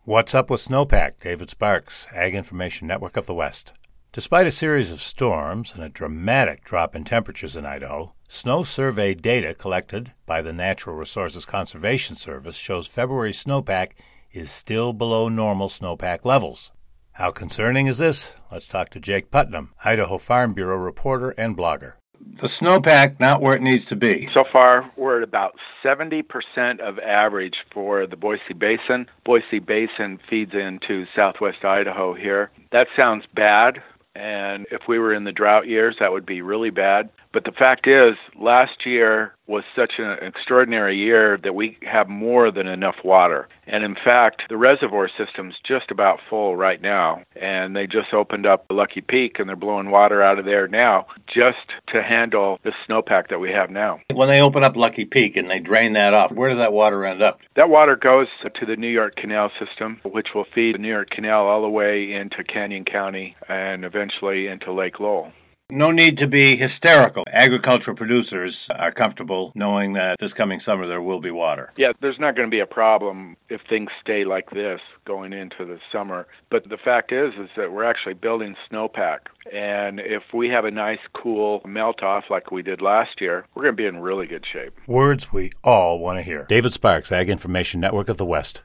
What's up with snowpack? David Sparks, Ag Information Network of the West. Despite a series of storms and a dramatic drop in temperatures in Idaho, snow survey data collected by the Natural Resources Conservation Service shows February snowpack is still below normal snowpack levels. How concerning is this? Let's talk to Jake Putnam, Idaho Farm Bureau reporter and blogger. The snowpack not where it needs to be. So far, we're at about 70% of average for the Boise Basin. Boise Basin feeds into southwest Idaho here. That sounds bad, and if we were in the drought years, that would be really bad. But the fact is, last year was such an extraordinary year that we have more than enough water. And in fact, the reservoir system's just about full right now. And they just opened up Lucky Peak, and they're blowing water out of there now just to handle the snowpack that we have now. When they open up Lucky Peak and they drain that off, where does that water end up? That water goes to the New York Canal system, which will feed the New York Canal all the way into Canyon County and eventually into Lake Lowell. No need to be hysterical. Agricultural producers are comfortable knowing that this coming summer there will be water. Yeah, there's not going to be a problem if things stay like this going into the summer. But the fact is that we're actually building snowpack. And if we have a nice, cool melt-off like we did last year, we're going to be in really good shape. Words we all want to hear. David Sparks, Ag Information Network of the West.